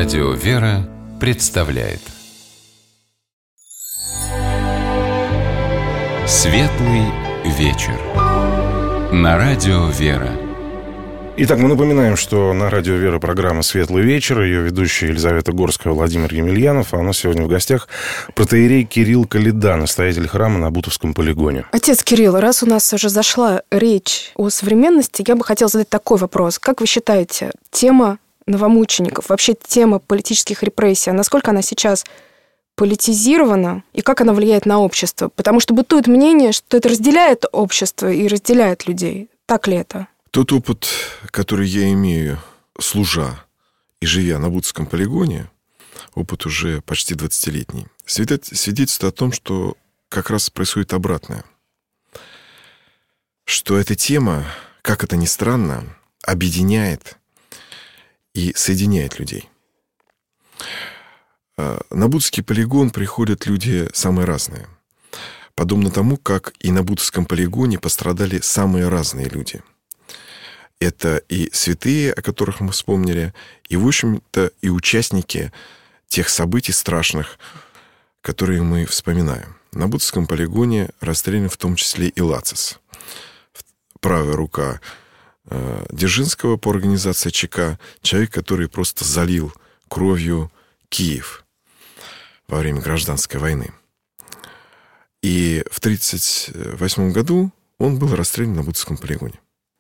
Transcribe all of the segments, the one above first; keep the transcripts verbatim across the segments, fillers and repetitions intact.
Радио «Вера» представляет Светлый вечер на Радио «Вера». Итак, мы напоминаем, что на Радио «Вера» программа «Светлый вечер». Ее ведущая Елизавета Горская, Владимир Емельянов. А у нас сегодня в гостях протоиерей Кирилл Каледа, настоятель храма на Бутовском полигоне. Отец Кирилл, раз у нас уже зашла речь о современности, я бы хотела задать такой вопрос. Как вы считаете, тема новомучеников, вообще тема политических репрессий, насколько она сейчас политизирована и как она влияет на общество? Потому что бытует мнение, что это разделяет общество и разделяет людей. Так ли это? Тот опыт, который я имею, служа и живя на Бутовском полигоне, опыт уже почти двадцатилетний, свидетельствует о том, что как раз происходит обратное. Что эта тема, как это ни странно, объединяет и соединяет людей. На Бутовский полигон приходят люди самые разные. Подобно тому, как и на Бутовском полигоне пострадали самые разные люди. Это и святые, о которых мы вспомнили, и, в общем-то, и участники тех событий страшных, которые мы вспоминаем. На Бутовском полигоне расстрелян в том числе и Лацис. Правая рука э, Дзержинского по организации ЧК, человек, который просто залил кровью Киев во время гражданской войны. И в тысяча девятьсот тридцать восьмом году он был расстрелян на Бутовском полигоне.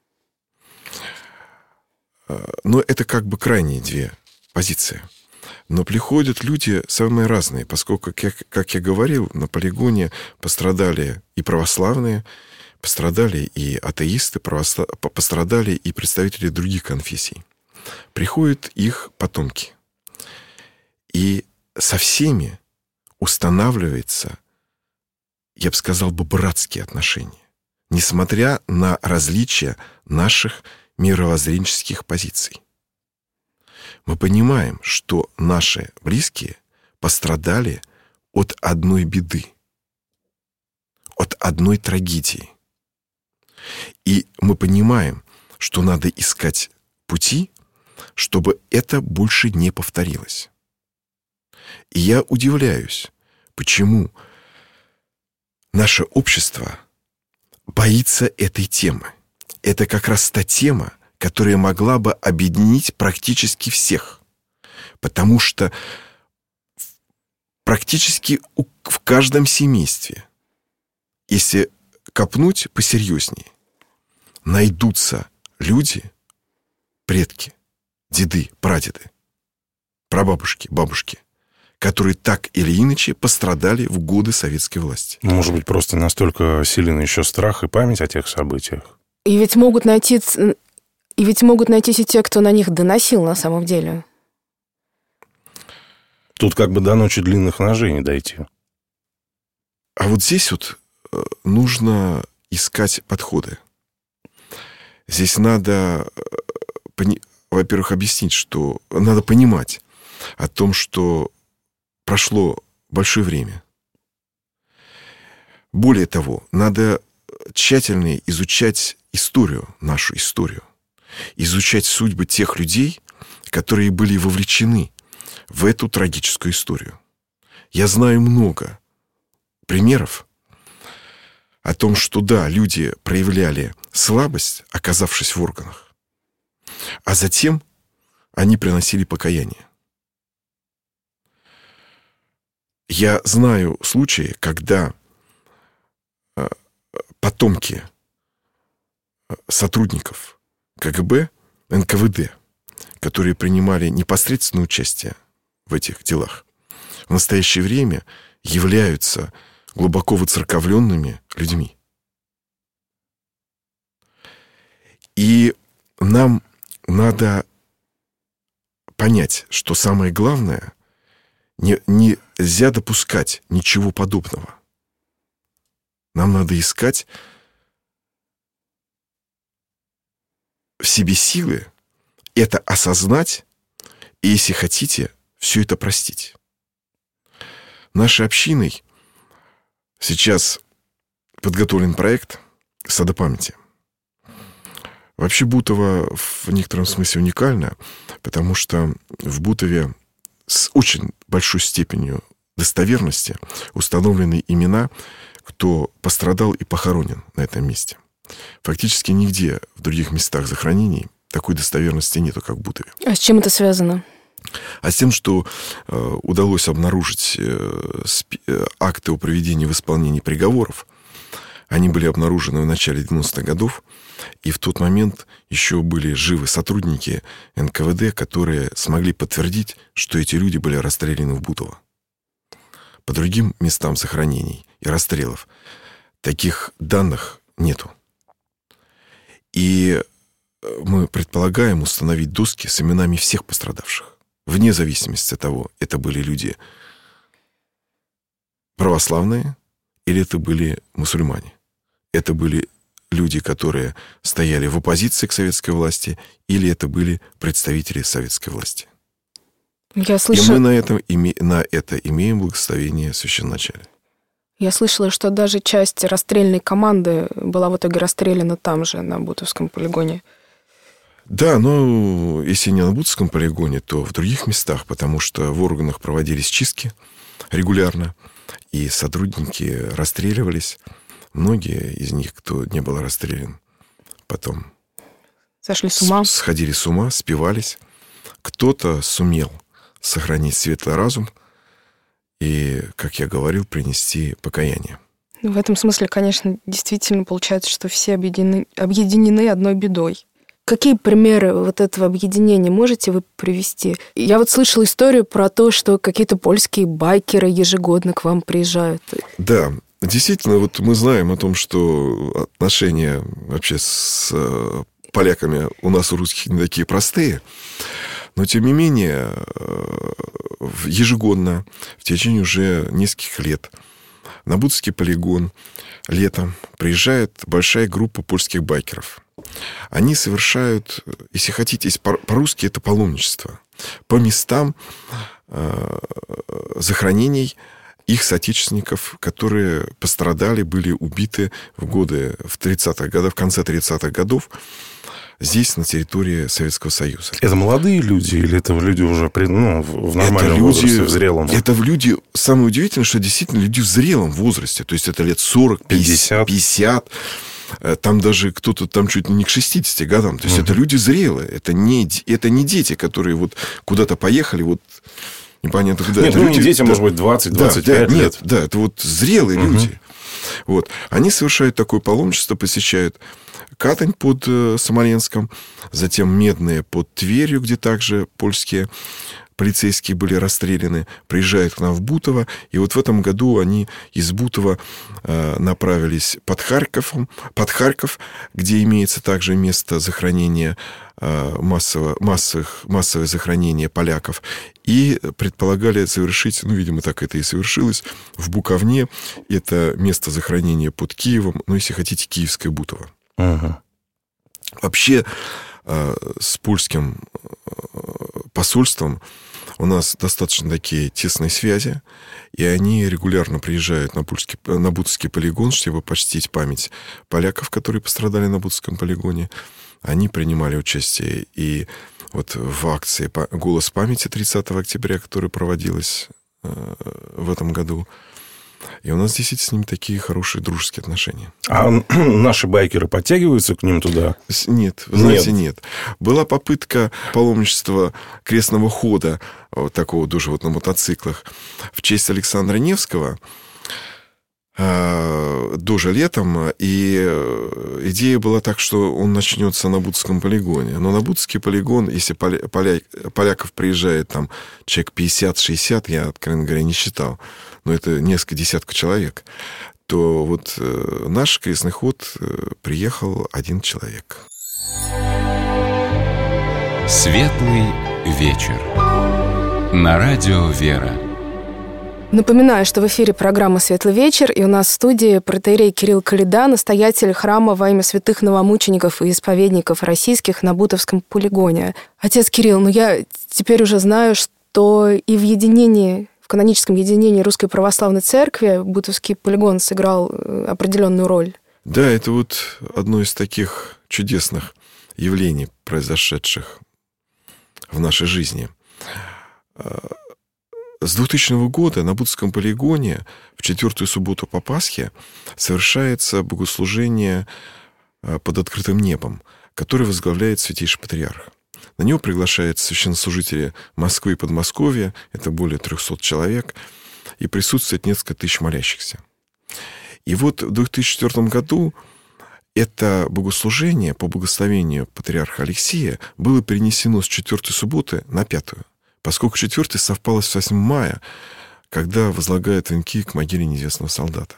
Но это как бы крайние две позиции. Но приходят люди самые разные, поскольку, как, как я говорил, на полигоне пострадали и православные, пострадали и атеисты, православ... пострадали и представители других конфессий. Приходят их потомки. И со всеми устанавливается, я бы сказал, бы братские отношения, несмотря на различия наших мировоззренческих позиций. Мы понимаем, что наши близкие пострадали от одной беды, от одной трагедии. И мы понимаем, что надо искать пути, чтобы это больше не повторилось. И я удивляюсь, почему наше общество боится этой темы. Это как раз та тема, которая могла бы объединить практически всех. Потому что практически в каждом семействе, если копнуть посерьезнее, найдутся люди, предки, деды, прадеды, прабабушки, бабушки, которые так или иначе пострадали в годы советской власти. Может быть, просто настолько силен еще страх и память о тех событиях? И ведь могут найти, и ведь могут найтись и те, кто на них доносил на самом деле. Тут как бы до ночи длинных ножей не дойти. А вот здесь вот нужно искать подходы. Здесь надо, во-первых, объяснить, что надо понимать о том, что прошло большое время. Более того, надо тщательно изучать историю, нашу историю, изучать судьбы тех людей, которые были вовлечены в эту трагическую историю. Я знаю много примеров о том, что да, люди проявляли слабость, оказавшись в органах, а затем они приносили покаяние. Я знаю случаи, когда потомки сотрудников КГБ, эн ка вэ дэ, которые принимали непосредственное участие в этих делах, в настоящее время являются глубоко воцерковленными людьми. И нам надо понять, что самое главное, не, нельзя допускать ничего подобного. Нам надо искать в себе силы, это осознать, и, если хотите, все это простить. Нашей общиной сейчас подготовлен проект «Сада памяти». Вообще Бутово в некотором смысле уникально, потому что в Бутове с очень большой степенью достоверности установлены имена, кто пострадал и похоронен на этом месте. Фактически нигде в других местах захоронений такой достоверности нету, как в Бутове. А с чем это связано? А с тем, что э, удалось обнаружить э, спи- э, акты о проведении в исполнении приговоров. Они были обнаружены в начале девяностых годов, и в тот момент еще были живы сотрудники эн ка вэ дэ, которые смогли подтвердить, что эти люди были расстреляны в Бутово. По другим местам захоронений и расстрелов таких данных нету. И мы предполагаем установить доски с именами всех пострадавших, вне зависимости от того, это были люди православные или это были мусульмане. Это были люди, которые стояли в оппозиции к советской власти, или это были представители советской власти. Я слышала... И мы на, этом, име... на это имеем благословение священноначалия. Я слышала, что даже часть расстрельной команды была в итоге расстреляна там же, на Бутовском полигоне. Да, но если не на Бутовском полигоне, то в других местах, потому что в органах проводились чистки регулярно, и сотрудники расстреливались. Многие из них, кто не был расстрелян, потом сошли с ума. Сходили с ума, спивались. Кто-то сумел сохранить светлый разум и, как я говорил, принести покаяние. В этом смысле, конечно, действительно получается, что все объединены, объединены одной бедой. Какие примеры вот этого объединения можете вы привести? Я вот слышала историю про то, что какие-то польские байкеры ежегодно к вам приезжают. Да, действительно, вот мы знаем о том, что отношения вообще с поляками у нас, у русских, не такие простые. Но, тем не менее, ежегодно, в течение уже нескольких лет, на Бутовский полигон летом приезжает большая группа польских байкеров. Они совершают, если хотите, по-русски это паломничество, по местам захоронений их соотечественников, которые пострадали, были убиты в годы, в тридцатых годах, в конце тридцатых годов, здесь, на территории Советского Союза. Это молодые люди или это люди уже ну, в нормальном это возрасте, люди, в зрелом? Это люди, самое удивительное, что действительно люди в зрелом возрасте. То есть это лет сорок, пятьдесят, пятьдесят. Там даже кто-то там чуть ли не к шестидесяти годам. То есть uh-huh. это люди зрелые. Это не, это не дети, которые вот куда-то поехали, вот непонятно куда. Нет, это ну люди, не детям, да, может быть, двадцать-двадцать пять да, лет. Нет, да, это вот зрелые uh-huh. люди. Вот. Они совершают такое паломничество, посещают Катань под э, Смоленском, затем Медные под Тверью, где также польские полицейские были расстреляны, приезжают к нам в Бутово, и вот в этом году они из Бутова э, направились под Харьковом, под Харьков, где имеется также место захоронения э, массово, массовых, массовое захоронение поляков, и предполагали завершить, ну, видимо, так это и совершилось, в Буковне, это место захоронения под Киевом, ну, если хотите, Киевское Бутово. Ага. Вообще э, с польским посольством у нас достаточно такие тесные связи, и они регулярно приезжают на, Пульский, на Бутовский полигон, чтобы почтить память поляков, которые пострадали на Бутовском полигоне. Они принимали участие и вот в акции «Голос памяти» тридцатого октября, которая проводилась э, в этом году. И у нас действительно с ними такие хорошие дружеские отношения. А наши байкеры подтягиваются к ним туда? Нет, вы знаете, нет. нет. Была попытка паломничества крестного хода, вот такого тоже вот на мотоциклах, в честь Александра Невского, тоже летом, и идея была так, что он начнется на Бутовском полигоне. Но на Бутовский полигон, если поля, поля, поляков приезжает там человек пятьдесят-шестьдесят, я, откровенно говоря, не считал, но это несколько десятков человек, то вот э, наш крестный ход э, приехал один человек. Светлый вечер. На радио «Вера». Напоминаю, что в эфире программа «Светлый вечер», и у нас в студии протоиерей Кирилл Коляда, настоятель храма во имя святых новомучеников и исповедников российских на Бутовском полигоне. Отец Кирилл, ну я теперь уже знаю, что и в единении, в каноническом единении Русской Православной Церкви Бутовский полигон сыграл определенную роль. Да, это вот одно из таких чудесных явлений, произошедших в нашей жизни. с двухтысячного года на Бутовском полигоне в четвертую субботу по Пасхе совершается богослужение под открытым небом, которое возглавляет Святейший Патриарх. На него приглашают священнослужители Москвы и Подмосковья, это более трехсот человек, и присутствует несколько тысяч молящихся. И вот в две тысячи четвёртом году это богослужение по благословению патриарха Алексия было перенесено с четвертой субботы на пятую, поскольку четвертая совпала с восьмым мая, когда возлагают венки к могиле неизвестного солдата.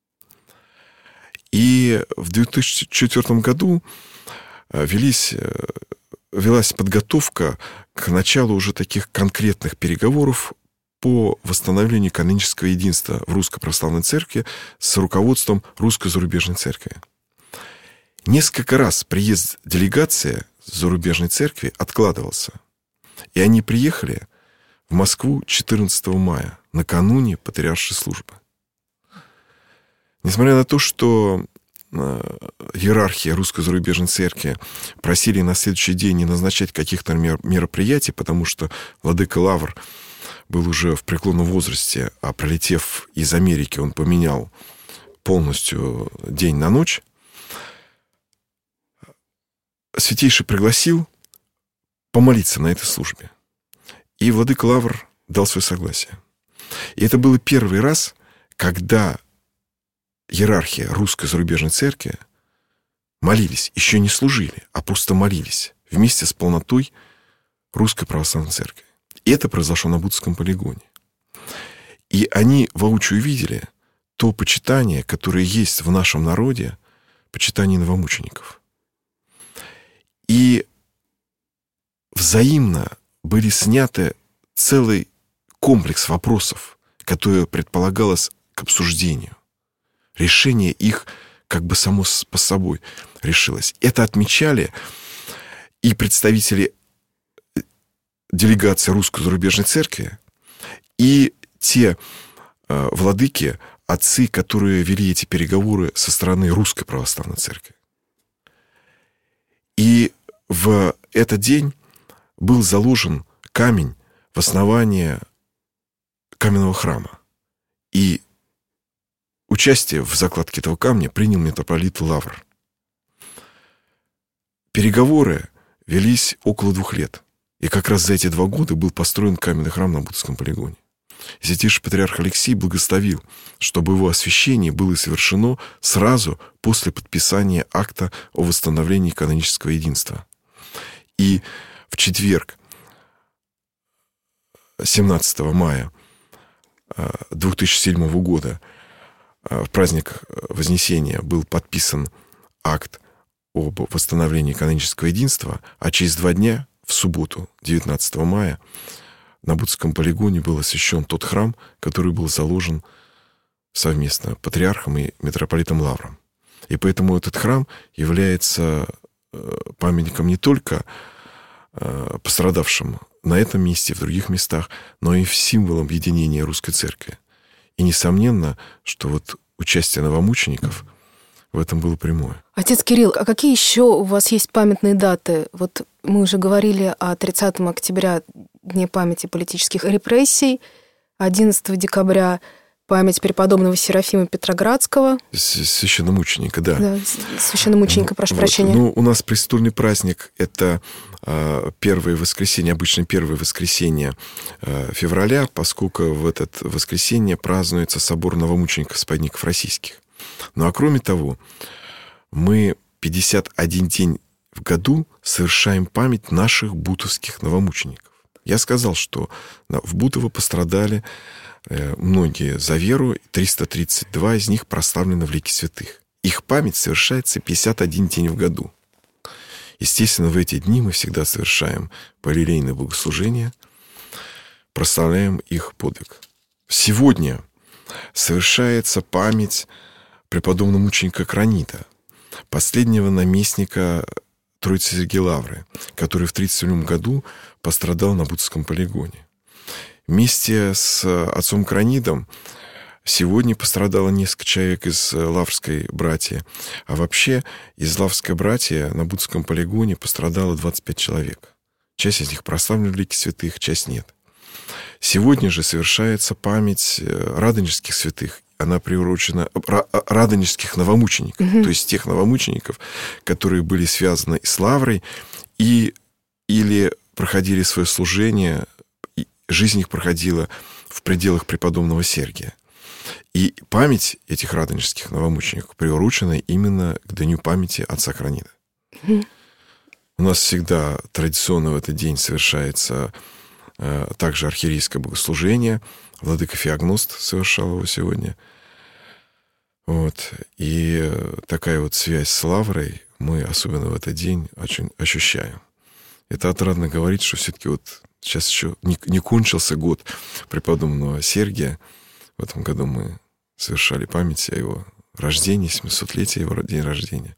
И в две тысячи четвёртом году велись, велась подготовка к началу уже таких конкретных переговоров по восстановлению канонического единства в Русской Православной Церкви с руководством Русской Зарубежной Церкви. Несколько раз приезд делегации Зарубежной Церкви откладывался. И они приехали в Москву четырнадцатого мая, накануне Патриаршей службы. Несмотря на то, что иерархия Русской Зарубежной Церкви просили на следующий день не назначать каких-то мероприятий, потому что владыка Лавр был уже в преклонном возрасте, а прилетев из Америки, он поменял полностью день на ночь, Святейший пригласил помолиться на этой службе. И владыка Лавр дал свое согласие. И это был первый раз, когда иерархия Русской Зарубежной Церкви молились, еще не служили, а просто молились вместе с полнотой Русской Православной Церкви. И это произошло на Бутовском полигоне. И они воочию видели то почитание, которое есть в нашем народе, почитание новомучеников. И взаимно были сняты целый комплекс вопросов, которые предполагалось к обсуждению. Решение их как бы само по собой решилось. Это отмечали и представители делегации Русской Зарубежной Церкви, и те э, владыки, отцы, которые вели эти переговоры со стороны Русской Православной Церкви. И в этот день был заложен камень в основание каменного храма. И участие в закладке этого камня принял митрополит Лавр. Переговоры велись около двух лет. И как раз за эти два года был построен каменный храм на Бутовском полигоне. И Святейший Патриарх Алексий благословил, чтобы его освящение было совершено сразу после подписания акта о восстановлении канонического единства. И в четверг, семнадцатого мая две тысячи седьмого года, в праздник Вознесения, был подписан акт об восстановлении канонического единства, а через два дня, в субботу, девятнадцатого мая, на Бутовском полигоне был освящен тот храм, который был заложен совместно патриархом и митрополитом Лавром. И поэтому этот храм является памятником не только пострадавшим на этом месте, в других местах, но и символом единения Русской Церкви. И несомненно, что вот участие новомучеников в этом было прямое. Отец Кирилл, а какие еще у вас есть памятные даты? Вот мы уже говорили о тридцатого октября, Дне памяти политических репрессий, одиннадцатого декабря память преподобного Серафима Петроградского. Священномученика, да. Да, священномученика, прошу вот. прощения. Ну, у нас престольный праздник — это э, первое воскресенье, обычно первое воскресенье э, февраля, поскольку в это воскресенье празднуется собор новомучеников сподников российских. Ну, а кроме того, мы пятьдесят один день в году совершаем память наших бутовских новомучеников. Я сказал, что в Бутово пострадали многие за веру, триста тридцать два из них прославлены в лике святых. Их память совершается пятьдесят один день в году. Естественно, в эти дни мы всегда совершаем параллельные богослужения, прославляем их подвиг. Сегодня совершается память преподобного мученика Кранита, последнего наместника Троицы Сергия Лавры, который в тридцать седьмом году пострадал на Бутовском полигоне. Вместе с отцом Кранидом сегодня пострадало несколько человек из Лаврской братьи, а вообще из Лаврской братьи на Бутовском полигоне пострадало двадцать пять человек. Часть из них прославлены в лике святых, часть нет. Сегодня же совершается память радонежских святых. Она приурочена радонежских новомучеников, угу. то есть тех новомучеников, которые были связаны с лаврой и или проходили свое служение, и жизнь их проходила в пределах преподобного Сергия. И память этих радонежских новомучеников приурочена именно к дню памяти отца Хронида. Mm. У нас всегда традиционно в этот день совершается э, также архиерейское богослужение. Владыка Феогност совершал его сегодня. Вот. И такая вот связь с лаврой мы особенно в этот день очень ощущаем. Это отрадно говорить, что все-таки вот сейчас еще не, не кончился год преподобного Сергия. В этом году мы совершали память о его рождении, семисотлетие его день рождения.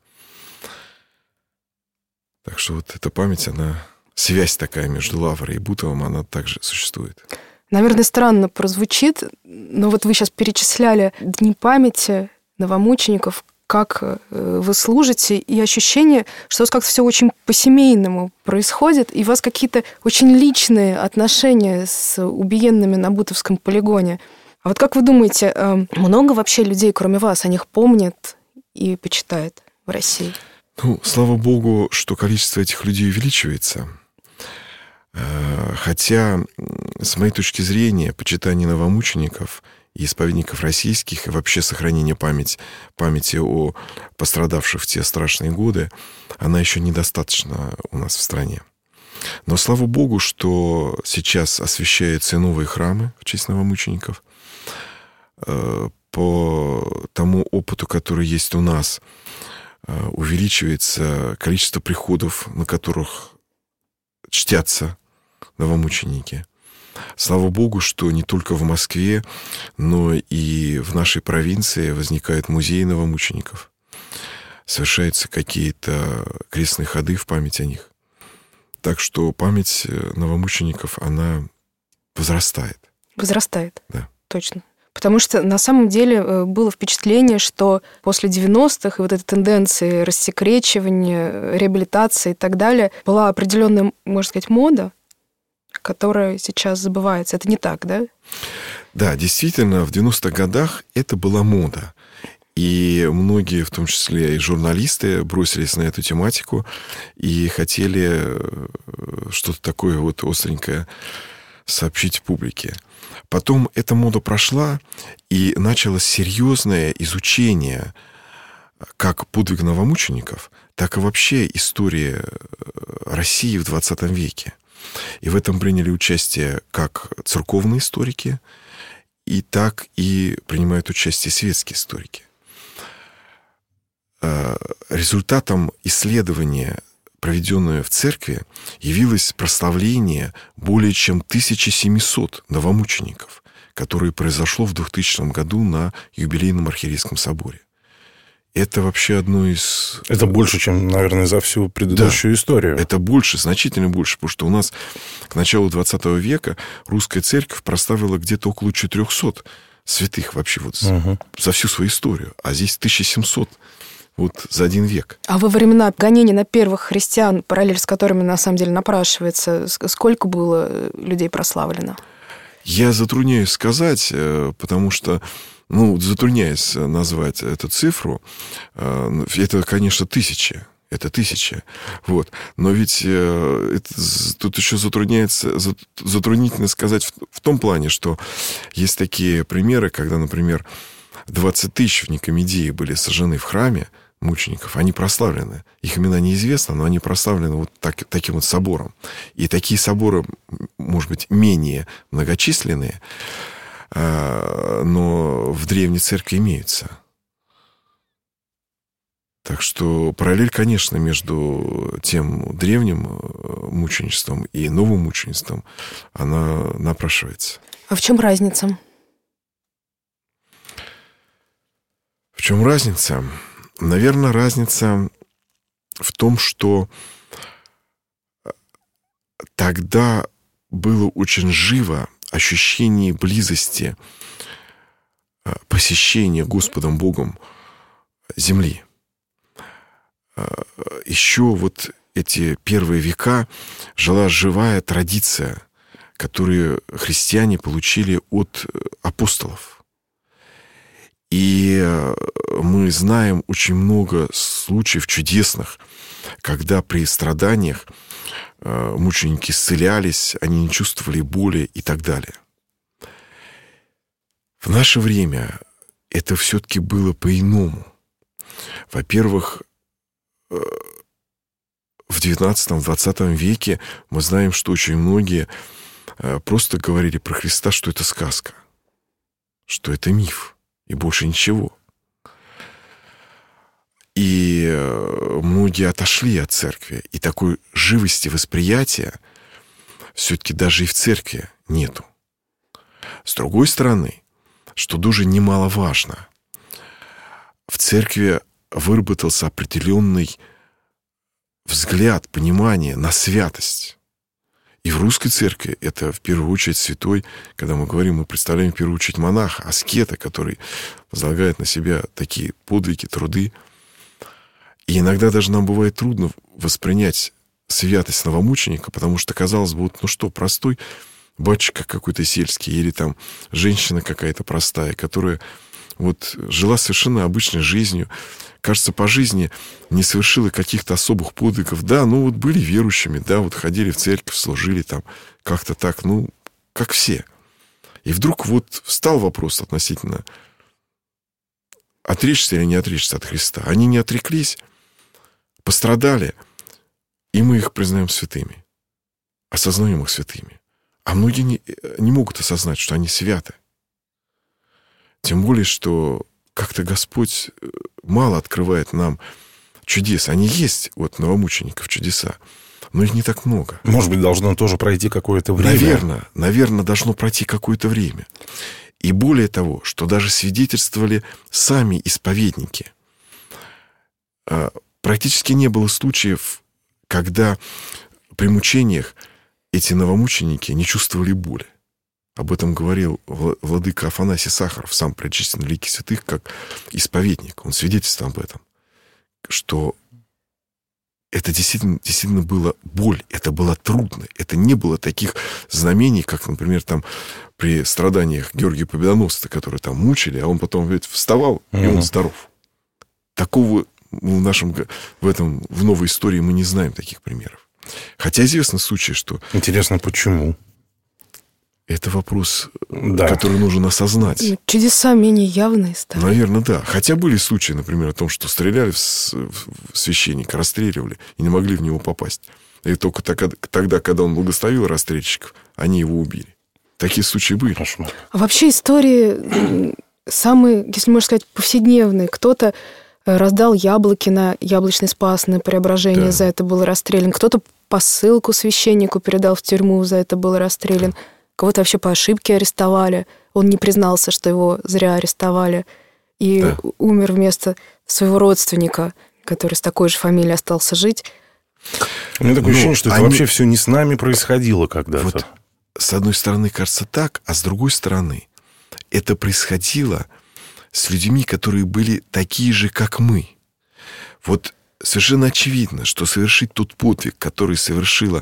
Так что вот эта память, она, связь такая между Лаврой и Бутовым, она также существует. Наверное, странно прозвучит, но вот вы сейчас перечисляли дни памяти новомучеников, как вы служите, и ощущение, что у вас как-то все очень по-семейному происходит, и у вас какие-то очень личные отношения с убиенными на Бутовском полигоне. А вот как вы думаете, много вообще людей, кроме вас, о них помнят и почитают в России? Ну, слава богу, что количество этих людей увеличивается. Хотя, с моей точки зрения, почитание новомучеников и исповедников российских, и вообще сохранение памяти, памяти о пострадавших в те страшные годы, она еще недостаточно у нас в стране. Но слава богу, что сейчас освящаются и новые храмы в честь новомучеников. По тому опыту, который есть у нас, увеличивается количество приходов, на которых чтятся новомученики. Слава богу, что не только в Москве, но и в нашей провинции возникают музеи новомучеников. Совершаются какие-то крестные ходы в память о них. Так что память новомучеников, она возрастает. Возрастает? Да. Точно. Потому что на самом деле было впечатление, что после девяностых и вот этой тенденции рассекречивания, реабилитации и так далее была определенная, можно сказать, мода, которая сейчас забывается. Это не так, да? Да, действительно, в девяностых годах это была мода. И многие, в том числе и журналисты, бросились на эту тематику и хотели что-то такое вот остренькое сообщить публике. Потом эта мода прошла, и началось серьезное изучение как подвиг новомучеников, так и вообще истории России в двадцатом веке. И в этом приняли участие как церковные историки, и так и принимают участие светские историки. Результатом исследования, проведенное в церкви, явилось прославление более чем тысяча семьсот новомучеников, которое произошло в двухтысячном году на юбилейном архиерейском соборе. Это вообще одно из... Это больше, чем, наверное, за всю предыдущую да, историю. Это больше, значительно больше, потому что у нас к началу двадцатого века русская церковь прославила где-то около четырехсот святых вообще вот угу. за всю свою историю. А здесь тысяча семьсот вот за один век. А во времена гонений на первых христиан, параллель с которыми на самом деле напрашивается, сколько было людей прославлено? Я затрудняюсь сказать, потому что, ну, затрудняюсь назвать эту цифру. Это, конечно, тысячи. Это тысячи. Вот. Но ведь это, тут еще затрудняется, затруднительно сказать в, в том плане, что есть такие примеры, когда, например, двадцать тысяч в Никомедии были сожжены в храме мучеников, они прославлены. Их имена неизвестны, но они прославлены вот так, таким вот собором. И такие соборы, может быть, менее многочисленные, но в древней церкви имеются. Так что параллель, конечно, между тем древним мученичеством и новым мученичеством, она напрашивается. А в чем разница? В чем разница? Наверное, разница в том, что тогда было очень живо ощущение близости посещения Господом Богом земли. Еще вот эти первые века жила живая традиция, которые христиане получили от апостолов. И мы знаем очень много случаев чудесных, когда при страданиях мученики исцелялись, они не чувствовали боли и так далее. В наше время это все-таки было по-иному. Во-первых, в девятнадцатом-двадцатом веке мы знаем, что очень многие просто говорили про Христа, что это сказка, что это миф и больше ничего. И многие отошли от церкви, и такой живости восприятия все-таки даже и в церкви нету. С другой стороны, что тоже немаловажно, в церкви выработался определенный взгляд, понимание на святость. И в русской церкви это в первую очередь святой, когда мы говорим, мы представляем в первую очередь монаха, аскета, который возлагает на себя такие подвиги, труды. И иногда даже нам бывает трудно воспринять святость новомученика, потому что, казалось бы, вот, ну что, простой батюшка какой-то сельский или там женщина какая-то простая, которая вот жила совершенно обычной жизнью, кажется, по жизни не совершила каких-то особых подвигов. Да, ну вот были верующими, да, вот ходили в церковь, служили там как-то так, ну, как все. И вдруг вот встал вопрос относительно отречься или не отречься от Христа. Они не отреклись, пострадали, и мы их признаем святыми, осознаем их святыми. А многие не, не могут осознать, что они святы. Тем более, что как-то Господь мало открывает нам чудес. Они есть, вот, новомучеников чудеса, но их не так много. Может быть, должно тоже пройти какое-то время. Наверное, наверное, должно пройти какое-то время. И более того, что даже свидетельствовали сами исповедники. Практически не было случаев, когда при мучениях эти новомученики не чувствовали боли. Об этом говорил владыка Афанасий Сахаров, сам пречистенный лики святых, как исповедник. Он свидетельствовал об этом, что это действительно, действительно была боль, это было трудно, это не было таких знамений, как, например, там при страданиях Георгия Победоносца, которые там мучили, а он потом ведь вставал, и он здоров. Такого в нашем, в этом, в новой истории мы не знаем таких примеров. Хотя известны случаи, что... Интересно, почему? Это вопрос, да, который нужно осознать. Чудеса менее явные стали. Наверное, да. Хотя были случаи, например, о том, что стреляли в священника, расстреливали и не могли в него попасть. И только тогда, когда он благословил расстрельщиков, они его убили. Такие случаи были. А вообще истории самые, если можно сказать, повседневные. Кто-то раздал яблоки на яблочный спас, на Преображение, да, за это был расстрелян. Кто-то посылку священнику передал в тюрьму, за это был расстрелян. Да. Кого-то вообще по ошибке арестовали. Он не признался, что его зря арестовали. И да, умер вместо своего родственника, который с такой же фамилией остался жить. У меня такое ну, ощущение, что они... это вообще все не с нами происходило когда-то. Вот, с одной стороны, кажется так, а с другой стороны, это происходило с людьми, которые были такие же, как мы. Вот совершенно очевидно, что совершить тот подвиг, который совершила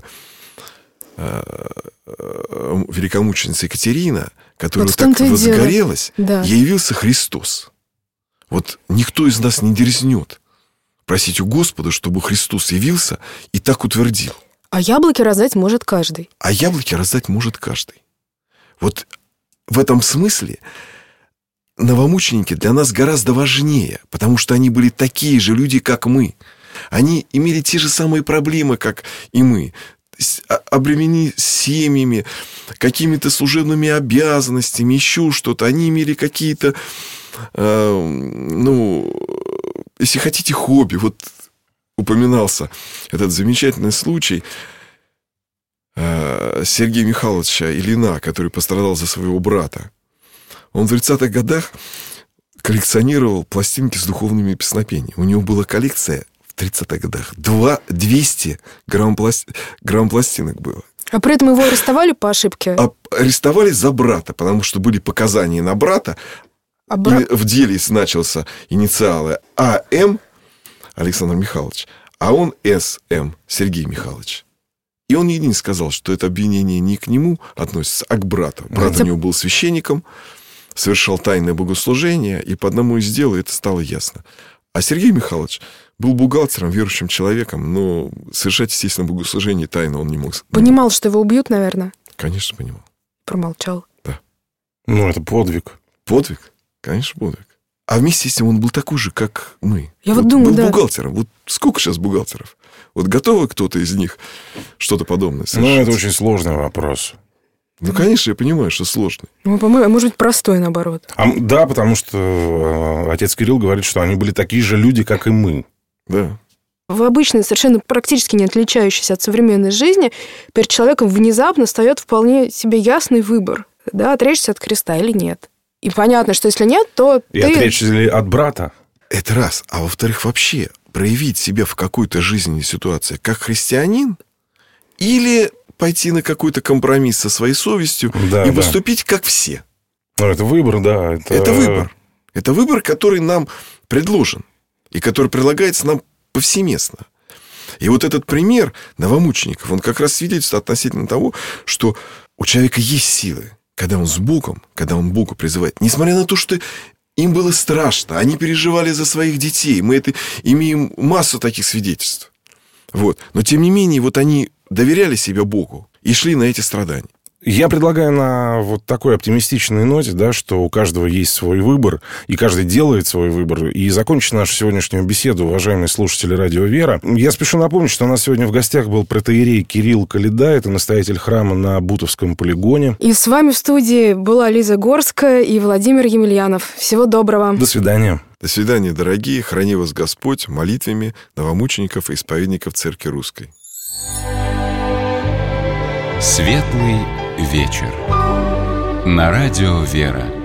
великомученица Екатерина, которая вот так возгорелась, да, явился Христос. Вот никто из нас не дерзнет просить у Господа, чтобы Христос явился и так утвердил. А яблоки раздать может каждый. А яблоки раздать может каждый. Вот в этом смысле новомученики для нас гораздо важнее, потому что они были такие же люди, как мы. Они имели те же самые проблемы, как и мы. Обременены семьями, какими-то служебными обязанностями, еще что-то. Они имели какие-то, э, ну, если хотите, хобби. Вот упоминался этот замечательный случай э, Сергея Михайловича Ильина, который пострадал за своего брата. Он в тридцатых годах коллекционировал пластинки с духовными песнопениями. У него была коллекция в тридцатых годах. двести грамм, пласт... грамм пластинок было. А при этом его арестовали по ошибке? А, арестовали за брата, потому что были показания на брата. А бра... И в деле значился инициалы А М Александр Михайлович, а он С М Сергей Михайлович. И он единый сказал, что это обвинение не к нему относится, а к брату. Брат у него был священником, совершал тайное богослужение, и по одному из дел это стало ясно. А Сергей Михайлович был бухгалтером, верующим человеком, но совершать, естественно, богослужение тайно он не мог. Понимал, что его убьют, наверное? Конечно, понимал. Промолчал. Да. Ну, это подвиг. Подвиг? Конечно, подвиг. А вместе с тем он был такой же, как мы. Я вот, вот думаю, был да. бухгалтером. Вот сколько сейчас бухгалтеров? Вот готовы кто-то из них что-то подобное совершить? Ну, это очень сложный вопрос. Ну, конечно, я понимаю, что сложный. Ну, по-моему, может быть, простой, наоборот. А, да, потому что э, отец Кирилл говорит, что они были такие же люди, как и мы. Да. В обычной, совершенно практически не отличающейся от современной жизни, перед человеком внезапно встает вполне себе ясный выбор. Да, отречься от креста или нет. И понятно, что если нет, то И ты... отречься ли от брата? Это раз. А во-вторых, вообще проявить себя в какой-то жизненной ситуации как христианин или пойти на какой-то компромисс со своей совестью Да, и да. поступить как все. Ну, это выбор, да. Это, Это выбор. Это выбор, который нам предложен и который предлагается нам повсеместно. И вот этот пример новомучеников, он как раз свидетельствует относительно того, что у человека есть силы, когда он с Богом, когда он Богу призывает. Несмотря на то, что им было страшно, они переживали за своих детей. Мы это имеем массу таких свидетельств. Вот. Но, тем не менее, вот они доверяли себя Богу и шли на эти страдания. Я предлагаю на вот такой оптимистичной ноте, да, что у каждого есть свой выбор, и каждый делает свой выбор. И закончить нашу сегодняшнюю беседу, уважаемые слушатели Радио Вера. Я спешу напомнить, что у нас сегодня в гостях был протоиерей Кирилл Коляда, это настоятель храма на Бутовском полигоне. И с вами в студии была Лиза Горская и Владимир Емельянов. Всего доброго. До свидания. До свидания, дорогие. Храни вас Господь молитвами новомучеников и исповедников Церкви Русской. Светлый вечер. На радио «Вера».